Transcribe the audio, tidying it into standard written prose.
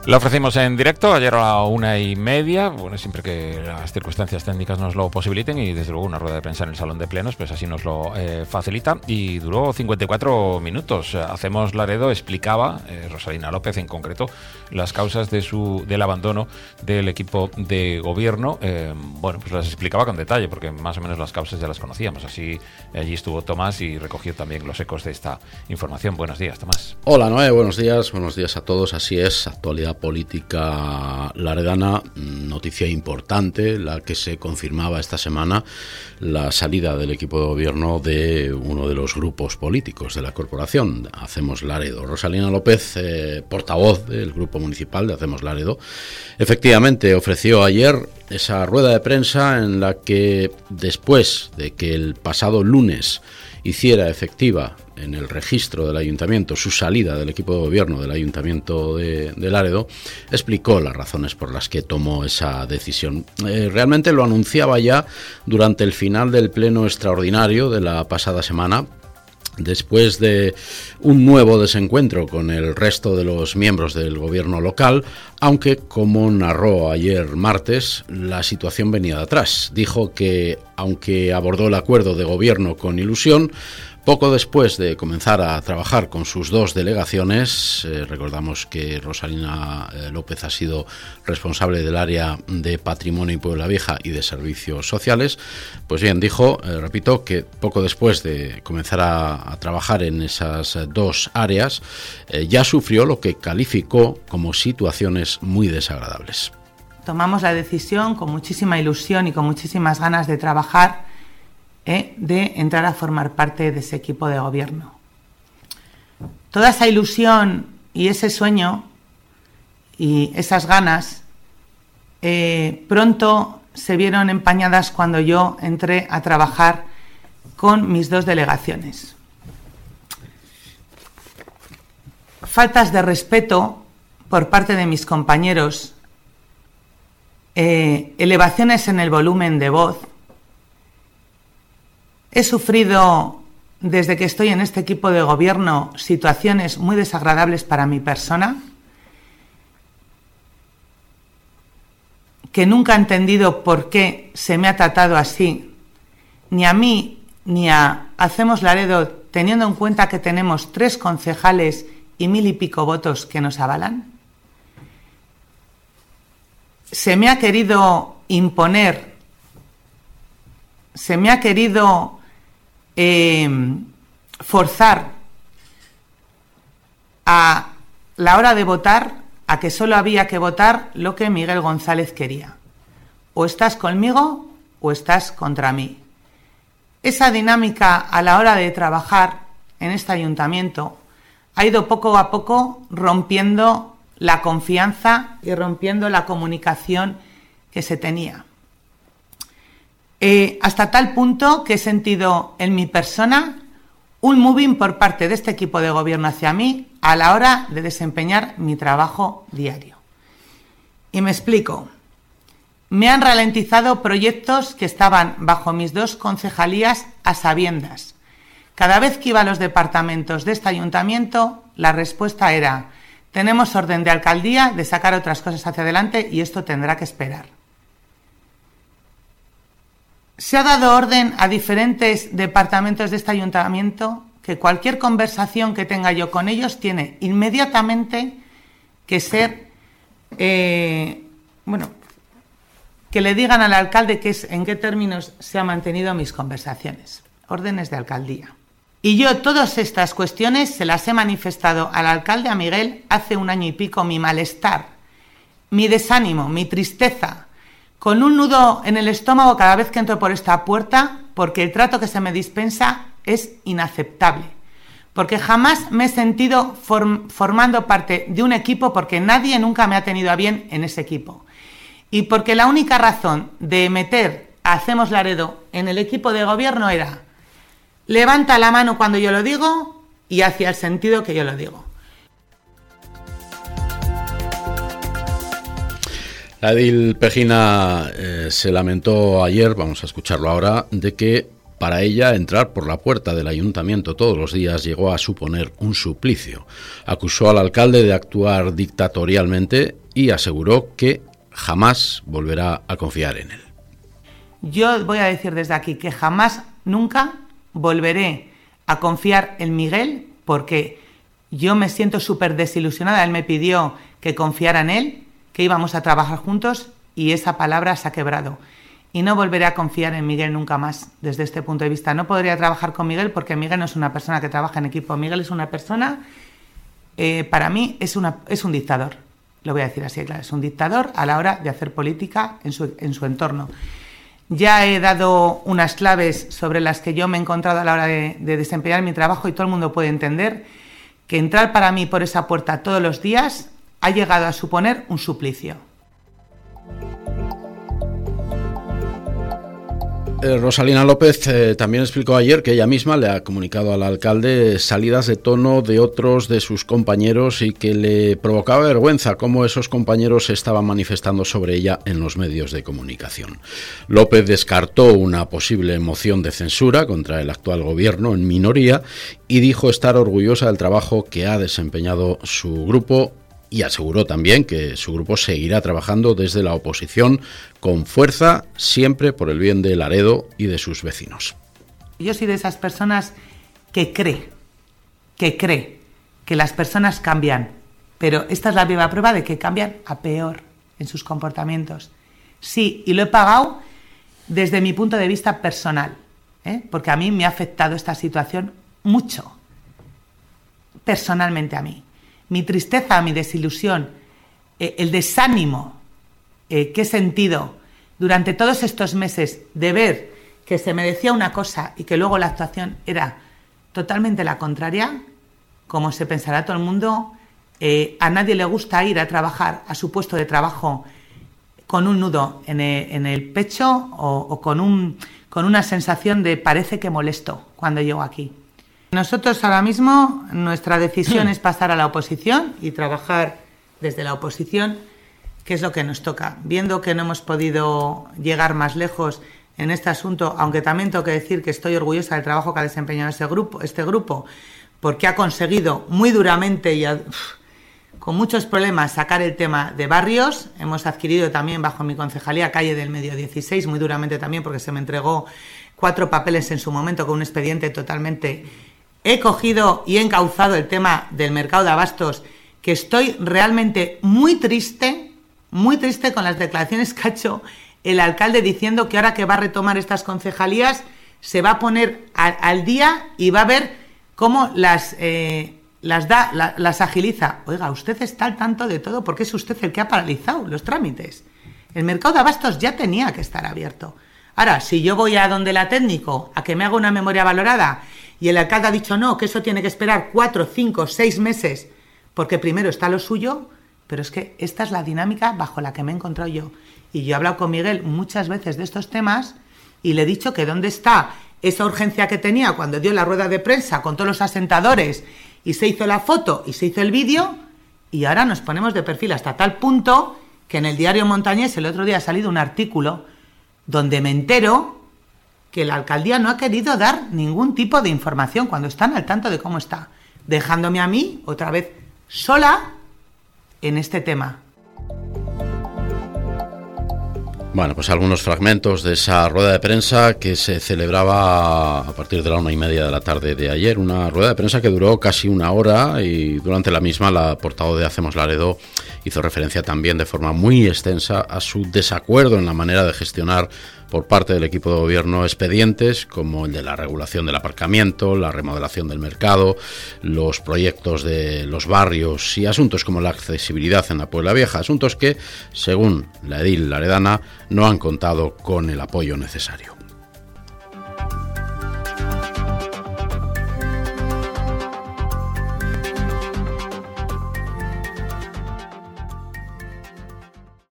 Lo ofrecimos en directo ayer a la 1:30, bueno, siempre que las circunstancias técnicas nos lo posibiliten, y desde luego una rueda de prensa en el salón de plenos pues así nos lo facilita, y duró 54 minutos. Hacemos Laredo explicaba, Rosalina López en concreto, las causas del abandono del equipo de gobierno. Bueno, pues las explicaba con detalle porque más o menos las causas ya las conocíamos. Así allí estuvo Tomás y recogió también los ecos de esta información. Buenos días, Tomás. Hola, Noé, buenos días a todos. Así es, actualidad política laredana, noticia importante, la que se confirmaba esta semana, la salida del equipo de gobierno de uno de los grupos políticos de la corporación, Hacemos Laredo. Rosalina López, portavoz del grupo municipal de Hacemos Laredo, efectivamente ofreció ayer esa rueda de prensa en la que, después de que el pasado lunes hiciera efectiva en el registro del ayuntamiento su salida del equipo de gobierno del ayuntamiento de Laredo, explicó las razones por las que tomó esa decisión. Realmente lo anunciaba ya durante el final del pleno extraordinario de la pasada semana, después de un nuevo desencuentro con el resto de los miembros del gobierno local, aunque, como narró ayer martes, la situación venía de atrás. Dijo que, aunque abordó el acuerdo de gobierno con ilusión, poco después de comenzar a trabajar con sus dos delegaciones, recordamos que Rosalina López ha sido responsable del área de Patrimonio y Puebla Vieja y de Servicios Sociales, pues bien, dijo, repito, que poco después de comenzar a trabajar en esas dos áreas, ya sufrió lo que calificó como situaciones muy desagradables. Tomamos la decisión con muchísima ilusión y con muchísimas ganas de trabajar, de entrar a formar parte de ese equipo de gobierno. Toda esa ilusión y ese sueño y esas ganas pronto se vieron empañadas cuando yo entré a trabajar con mis dos delegaciones. Faltas de respeto por parte de mis compañeros, elevaciones en el volumen de voz. He sufrido, desde que estoy en este equipo de gobierno, situaciones muy desagradables para mi persona, que nunca he entendido por qué se me ha tratado así, ni a mí ni a Hacemos Laredo, teniendo en cuenta que tenemos 3 concejales y 1000 y pico votos que nos avalan. Se me ha querido imponer, se me ha querido forzar a la hora de votar a que solo había que votar lo que Miguel González quería. O estás conmigo o estás contra mí. Esa dinámica a la hora de trabajar en este ayuntamiento ha ido poco a poco rompiendo la confianza y rompiendo la comunicación que se tenía. Hasta tal punto que he sentido en mi persona un moving por parte de este equipo de gobierno hacia mí a la hora de desempeñar mi trabajo diario. Y me explico. Me han ralentizado proyectos que estaban bajo mis 2 concejalías a sabiendas. Cada vez que iba a los departamentos de este ayuntamiento, la respuesta era: tenemos orden de alcaldía de sacar otras cosas hacia adelante y esto tendrá que esperar. Se ha dado orden a diferentes departamentos de este ayuntamiento que cualquier conversación que tenga yo con ellos tiene inmediatamente que ser, que le digan al alcalde en qué términos se han mantenido mis conversaciones. Órdenes de alcaldía. Y yo todas estas cuestiones se las he manifestado al alcalde, a Miguel, hace 1 año y pico, mi malestar, mi desánimo, mi tristeza, con un nudo en el estómago cada vez que entro por esta puerta, porque el trato que se me dispensa es inaceptable. Porque jamás me he sentido formando parte de un equipo, porque nadie nunca me ha tenido a bien en ese equipo. Y porque la única razón de meter a Hacemos Laredo en el equipo de gobierno era: levanta la mano cuando yo lo digo y hacia el sentido que yo lo digo. La edil Pejina se lamentó ayer, vamos a escucharlo ahora, de que Para ella, entrar por la puerta del ayuntamiento todos los días llegó a suponer un suplicio. Acusó al alcalde de actuar dictatorialmente y aseguró que jamás volverá a confiar en él. Yo voy a decir desde aquí que jamás, nunca volveré a confiar en Miguel, porque yo me siento súper desilusionada. Él me pidió que confiara en él, que íbamos a trabajar juntos, y esa palabra se ha quebrado. Y no volveré a confiar en Miguel nunca más desde este punto de vista. No podría trabajar con Miguel porque Miguel no es una persona que trabaja en equipo. Miguel es una persona, para mí, es un dictador. Lo voy a decir así, claro. Es un dictador a la hora de hacer política en su entorno. Ya he dado unas claves sobre las que yo me he encontrado a la hora de desempeñar mi trabajo, y todo el mundo puede entender que entrar para mí por esa puerta todos los días ha llegado a suponer un suplicio. Rosalina López también explicó ayer que ella misma le ha comunicado al alcalde salidas de tono de otros de sus compañeros y que le provocaba vergüenza cómo esos compañeros se estaban manifestando sobre ella en los medios de comunicación. López descartó una posible moción de censura contra el actual gobierno en minoría y dijo estar orgullosa del trabajo que ha desempeñado su grupo, y aseguró también que su grupo seguirá trabajando desde la oposición con fuerza, siempre por el bien de Laredo y de sus vecinos. Yo soy de esas personas que cree que las personas cambian, pero esta es la viva prueba de que cambian a peor en sus comportamientos. Sí, y lo he pagado desde mi punto de vista personal, porque a mí me ha afectado esta situación mucho, personalmente a mí. Mi tristeza, mi desilusión, el desánimo que he sentido durante todos estos meses de ver que se me decía una cosa y que luego la actuación era totalmente la contraria, como se pensará todo el mundo, a nadie le gusta ir a trabajar a su puesto de trabajo con un nudo en el pecho o con una sensación de parece que molesto cuando llego aquí. Nosotros ahora mismo, nuestra decisión es pasar a la oposición y trabajar desde la oposición, que es lo que nos toca. Viendo que no hemos podido llegar más lejos en este asunto, aunque también tengo que decir que estoy orgullosa del trabajo que ha desempeñado este grupo, porque ha conseguido muy duramente y con muchos problemas sacar el tema de barrios. Hemos adquirido también bajo mi concejalía Calle del Medio 16, muy duramente también, porque se me entregó 4 papeles en su momento con un expediente totalmente... He cogido y he encauzado el tema del mercado de abastos, que estoy realmente muy triste con las declaraciones que ha hecho el alcalde diciendo que ahora que va a retomar estas concejalías se va a poner al día y va a ver cómo las agiliza. Oiga, usted está al tanto de todo porque es usted el que ha paralizado los trámites. El mercado de abastos ya tenía que estar abierto. Ahora, si yo voy a donde la técnico a que me haga una memoria valorada y el alcalde ha dicho no, que eso tiene que esperar 4, 5, 6 meses, porque primero está lo suyo, pero es que esta es la dinámica bajo la que me he encontrado yo. Y yo he hablado con Miguel muchas veces de estos temas y le he dicho que dónde está esa urgencia que tenía cuando dio la rueda de prensa con todos los asentadores y se hizo la foto y se hizo el vídeo, y ahora nos ponemos de perfil hasta tal punto que en el diario Montañés el otro día ha salido un artículo donde me entero que la alcaldía no ha querido dar ningún tipo de información cuando están al tanto de cómo está, dejándome a mí otra vez sola en este tema. Bueno, pues algunos fragmentos de esa rueda de prensa que se celebraba a partir de la 1:30 de la tarde de ayer, una rueda de prensa que duró casi 1 hora, y durante la misma la portavoz de Hacemos Laredo hizo referencia también de forma muy extensa a su desacuerdo en la manera de gestionar por parte del equipo de gobierno expedientes como el de la regulación del aparcamiento, la remodelación del mercado, los proyectos de los barrios y asuntos como la accesibilidad en la Puebla Vieja, asuntos que, según la edil laredana, no han contado con el apoyo necesario.